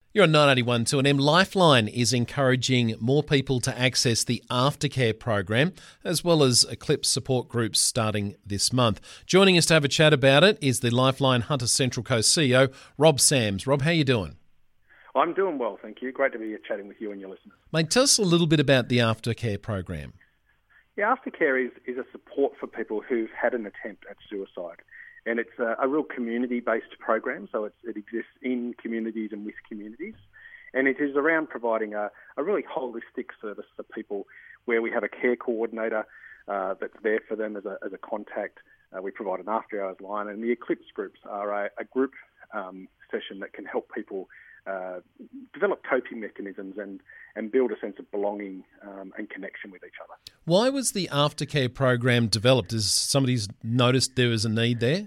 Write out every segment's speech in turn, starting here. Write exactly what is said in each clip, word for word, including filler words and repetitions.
You're on nine eighty-one two N M. Lifeline is encouraging more people to access the aftercare program, as well as Eclipse support groups starting this month. Joining us to have a chat about it is the Lifeline Hunter Central Coast C E O, Rob Sams. Rob, how are you doing? I'm doing well, thank you. Great to be here chatting with you and your listeners. Mate, tell us a little bit about the aftercare program. Yeah, aftercare is, is a support for people who've had an attempt at suicide. And it's a, a real community-based program, so it's, it exists in communities and with communities. And it is around providing a, a really holistic service for people where we have a care coordinator uh, that's there for them as a, as a contact. Uh, we provide an after-hours line, and the Eclipse groups are a, a group um, session that can help people uh, develop coping mechanisms and, and build a sense of belonging um, and connection with each other. Why was the aftercare program developed? Has somebody's noticed there was a need there?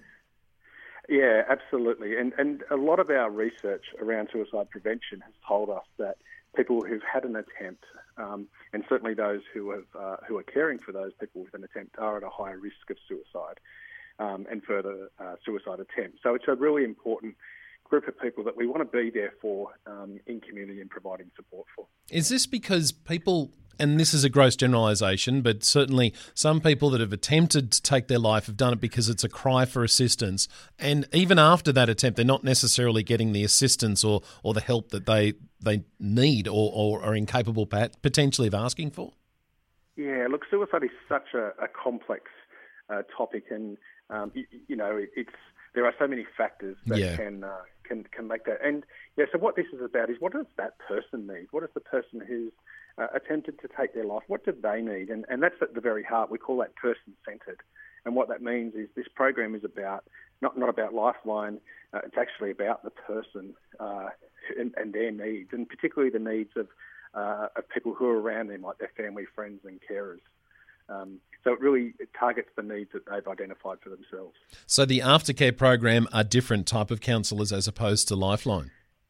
Yeah, absolutely. And and a lot of our research around suicide prevention has told us that people who've had an attempt, um, and certainly those who have uh, who are caring for those people with an attempt, are at a higher risk of suicide um, and further uh, suicide attempts. So it's a really important group of people that we want to be there for um, in community and providing support for. Is this because people, and this is a gross generalisation, but certainly some people that have attempted to take their life have done it because it's a cry for assistance, and even after that attempt they're not necessarily getting the assistance or, or the help that they they need or, or are incapable potentially of asking for? Yeah, look, suicide is such a, a complex uh, topic, and um, you, you know it, it's there are so many factors that yeah. can uh, can can make that. And yeah, so what this is about is, what does that person need? What does the person who's uh, attempted to take their life, what do they need? And and that's at the very heart. We call that person-centred. And what that means is this program is about not not about Lifeline. Uh, it's actually about the person uh, and, and their needs, and particularly the needs of uh, of people who are around them, like their family, friends, and carers. Um, so it really it targets the needs that they've identified for themselves. So the aftercare program are different type of counsellors as opposed to Lifeline?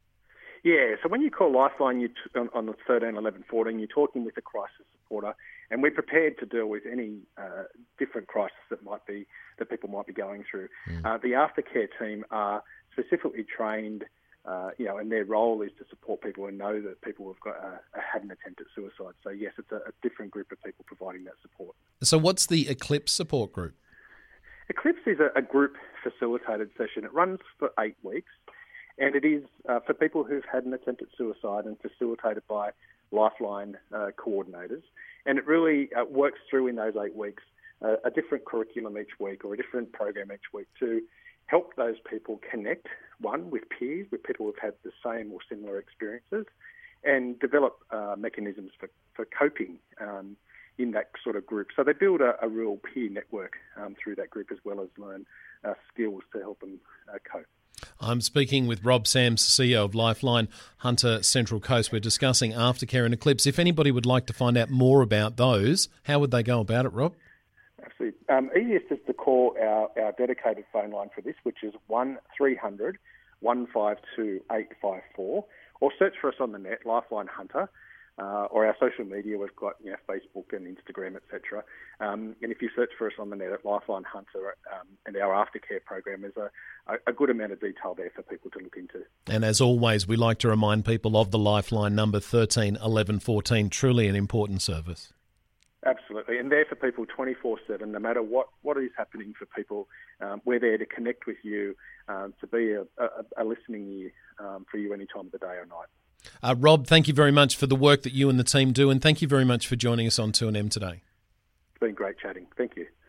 Yeah, so when you call Lifeline you t- on, on the thirteen, eleven, fourteen, you're talking with a crisis supporter, and we're prepared to deal with any uh, different crisis that might be that people might be going through. Mm. Uh, the aftercare team are specifically trained, uh, you know, and their role is to support people and know that people have got uh, had an attempt at suicide. So yes, it's a, a different group of people providing that support. So what's the Eclipse support group? Eclipse is a, a group facilitated session. It runs for eight weeks. And it is uh, for people who've had an attempt at suicide and facilitated by Lifeline uh, coordinators. And it really uh, works through in those eight weeks uh, a different curriculum each week or a different program each week to help those people connect, one, with peers, with people who've had the same or similar experiences, and develop uh, mechanisms for, for coping um, in that sort of group. So they build a, a real peer network um, through that group, as well as learn uh, skills to help them uh, cope. I'm speaking with Rob Sams, C E O of Lifeline Hunter Central Coast. We're discussing aftercare and Eclipse. If anybody would like to find out more about those, how would they go about it, Rob? Absolutely. Um, easiest is to call our, our dedicated phone line for this, which is one three hundred, one five two, eight five four, or search for us on the net, Lifeline Hunter. Uh, or our social media, we've got you know, Facebook and Instagram, et cetera. Um, and if you search for us on the net at Lifeline Hunter, um, and our aftercare program, there's a, a good amount of detail there for people to look into. And as always, we like to remind people of the Lifeline number thirteen eleven fourteen, truly an important service. Absolutely, and there for people twenty-four seven, no matter what, what is happening for people. Um, we're there to connect with you, um, to be a, a, a listening ear um, for you any time of the day or night. Uh, Rob, thank you very much for the work that you and the team do, and thank you very much for joining us on two N M today. It's been great chatting. Thank you.